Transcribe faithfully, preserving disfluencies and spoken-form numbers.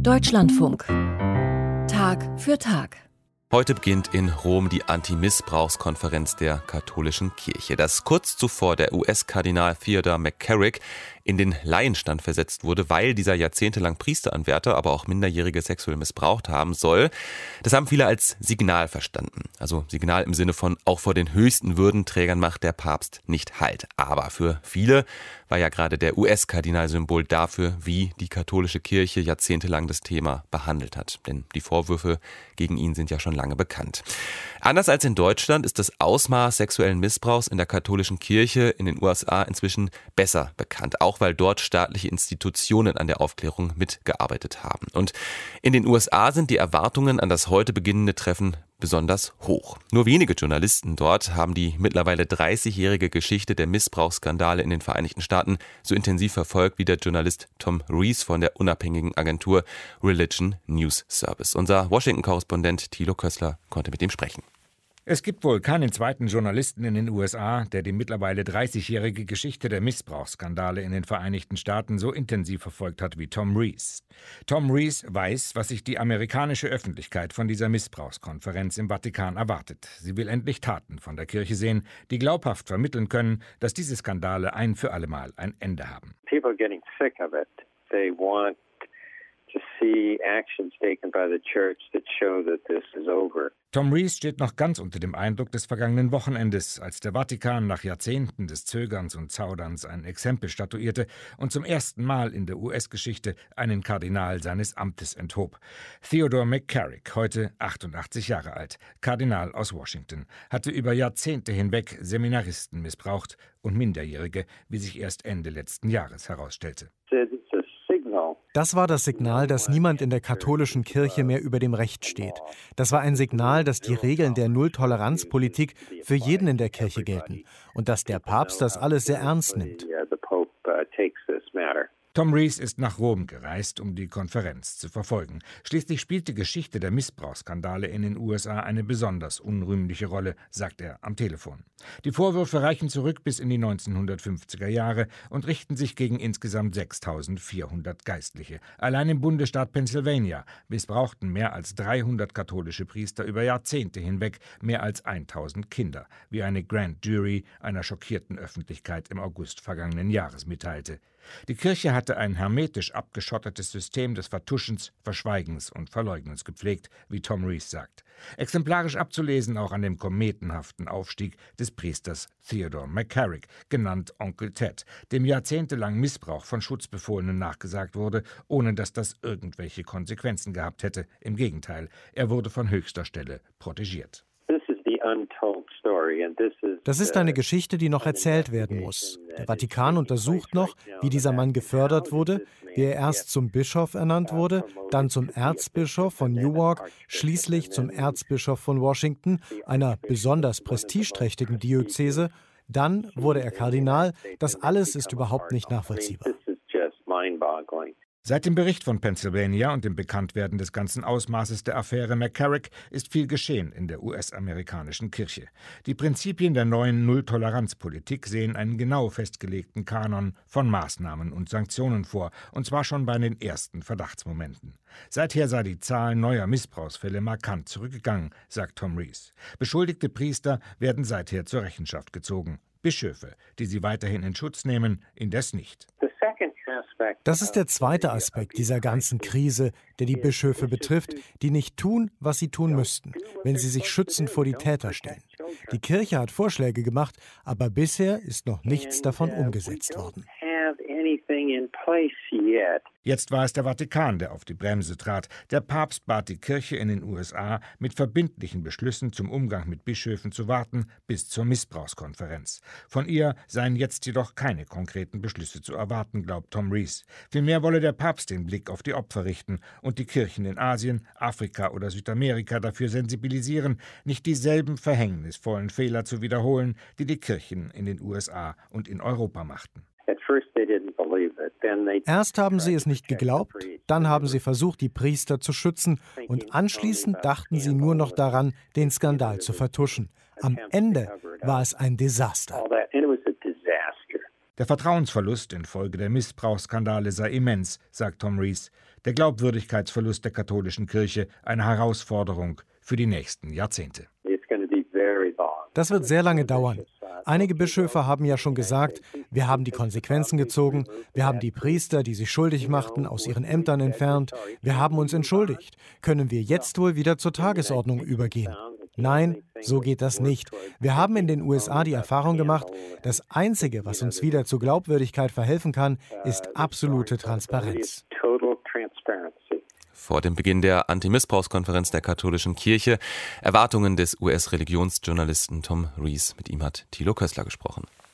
Deutschlandfunk. Tag für Tag. Heute beginnt in Rom die Anti-Missbrauchskonferenz der katholischen Kirche. Dass kurz zuvor der U S-Kardinal Theodore McCarrick in den Laienstand versetzt wurde, weil dieser jahrzehntelang Priesteranwärter, aber auch Minderjährige sexuell missbraucht haben soll, das haben viele als Signal verstanden. Also Signal im Sinne von, auch vor den höchsten Würdenträgern macht der Papst nicht Halt. Aber für viele war ja gerade der U S-Kardinal Symbol dafür, wie die katholische Kirche jahrzehntelang das Thema behandelt hat. Denn die Vorwürfe gegen ihn sind ja schon lange bekannt. Anders als in Deutschland ist das Ausmaß sexuellen Missbrauchs in der katholischen Kirche in den U S A inzwischen besser bekannt. Auch weil dort staatliche Institutionen an der Aufklärung mitgearbeitet haben. Und in den U S A sind die Erwartungen an das heute beginnende Treffen besonders hoch. Nur wenige Journalisten dort haben die mittlerweile dreißigjährige Geschichte der Missbrauchsskandale in den Vereinigten Staaten so intensiv verfolgt wie der Journalist Tom Rees von der unabhängigen Agentur Religion News Service. Unser Washington-Korrespondent Thilo Kössler konnte mit ihm sprechen. Es gibt wohl keinen zweiten Journalisten in den U S A, der die mittlerweile dreißigjährige Geschichte der Missbrauchsskandale in den Vereinigten Staaten so intensiv verfolgt hat wie Tom Rees. Tom Rees weiß, was sich die amerikanische Öffentlichkeit von dieser Missbrauchskonferenz im Vatikan erwartet. Sie will endlich Taten von der Kirche sehen, die glaubhaft vermitteln können, dass diese Skandale ein für allemal ein Ende haben. People are getting sick of it. They want to see actions taken by the church that show that this is over. Tom Rees steht noch ganz unter dem Eindruck des vergangenen Wochenendes, als der Vatikan nach Jahrzehnten des Zögerns und Zauderns ein Exempel statuierte und zum ersten Mal in der U S-Geschichte einen Kardinal seines Amtes enthob. Theodore McCarrick, heute achtundachtzig Jahre alt, Kardinal aus Washington, hatte über Jahrzehnte hinweg Seminaristen missbraucht und Minderjährige, wie sich erst Ende letzten Jahres herausstellte. Das war das Signal, dass niemand in der katholischen Kirche mehr über dem Recht steht. Das war ein Signal, dass die Regeln der Null-Toleranz-Politik für jeden in der Kirche gelten und dass der Papst das alles sehr ernst nimmt. Tom Rees ist nach Rom gereist, um die Konferenz zu verfolgen. Schließlich spielt die Geschichte der Missbrauchsskandale in den U S A eine besonders unrühmliche Rolle, sagt er am Telefon. Die Vorwürfe reichen zurück bis in die neunzehnhundertfünfziger Jahre und richten sich gegen insgesamt sechstausendvierhundert Geistliche. Allein im Bundesstaat Pennsylvania missbrauchten mehr als dreihundert katholische Priester über Jahrzehnte hinweg mehr als tausend Kinder, wie eine Grand Jury einer schockierten Öffentlichkeit im August vergangenen Jahres mitteilte. Die Kirche hatte ein hermetisch abgeschottetes System des Vertuschens, Verschweigens und Verleugnens gepflegt, wie Tom Rees sagt. Exemplarisch abzulesen auch an dem kometenhaften Aufstieg des Priesters Theodore McCarrick, genannt Onkel Ted, dem jahrzehntelang Missbrauch von Schutzbefohlenen nachgesagt wurde, ohne dass das irgendwelche Konsequenzen gehabt hätte. Im Gegenteil, er wurde von höchster Stelle protegiert. Das ist eine Geschichte, die noch erzählt werden muss. Der Vatikan untersucht noch, wie dieser Mann gefördert wurde, wie er erst zum Bischof ernannt wurde, dann zum Erzbischof von Newark, schließlich zum Erzbischof von Washington, einer besonders prestigeträchtigen Diözese. Dann wurde er Kardinal. Das alles ist überhaupt nicht nachvollziehbar. Seit dem Bericht von Pennsylvania und dem Bekanntwerden des ganzen Ausmaßes der Affäre McCarrick ist viel geschehen in der U S-amerikanischen Kirche. Die Prinzipien der neuen Null-Toleranz-Politik sehen einen genau festgelegten Kanon von Maßnahmen und Sanktionen vor, und zwar schon bei den ersten Verdachtsmomenten. Seither sei die Zahl neuer Missbrauchsfälle markant zurückgegangen, sagt Tom Rees. Beschuldigte Priester werden seither zur Rechenschaft gezogen. Bischöfe, die sie weiterhin in Schutz nehmen, indes nicht. Das ist der zweite Aspekt dieser ganzen Krise, der die Bischöfe betrifft, die nicht tun, was sie tun müssten, wenn sie sich schützend vor die Täter stellen. Die Kirche hat Vorschläge gemacht, aber bisher ist noch nichts davon umgesetzt worden. Jetzt war es der Vatikan, der auf die Bremse trat. Der Papst bat die Kirche in den U S A, mit verbindlichen Beschlüssen zum Umgang mit Bischöfen zu warten bis zur Missbrauchskonferenz. Von ihr seien jetzt jedoch keine konkreten Beschlüsse zu erwarten, glaubt Tom Rees. Vielmehr wolle der Papst den Blick auf die Opfer richten und die Kirchen in Asien, Afrika oder Südamerika dafür sensibilisieren, nicht dieselben verhängnisvollen Fehler zu wiederholen, die die Kirchen in den U S A und in Europa machten. Erst haben sie es nicht geglaubt, dann haben sie versucht, die Priester zu schützen, und anschließend dachten sie nur noch daran, den Skandal zu vertuschen. Am Ende war es ein Desaster. Der Vertrauensverlust infolge der Missbrauchsskandale sei immens, sagt Tom Rees. Der Glaubwürdigkeitsverlust der katholischen Kirche eine Herausforderung für die nächsten Jahrzehnte. Das wird sehr lange dauern. Einige Bischöfe haben ja schon gesagt, wir haben die Konsequenzen gezogen, wir haben die Priester, die sich schuldig machten, aus ihren Ämtern entfernt, wir haben uns entschuldigt. Können wir jetzt wohl wieder zur Tagesordnung übergehen? Nein, so geht das nicht. Wir haben in den U S A die Erfahrung gemacht, das Einzige, was uns wieder zur Glaubwürdigkeit verhelfen kann, ist absolute Transparenz. Vor dem Beginn der Antimissbrauchskonferenz der katholischen Kirche Erwartungen des U S-Religionsjournalisten Tom Rees. Mit ihm hat Thilo Kössler gesprochen.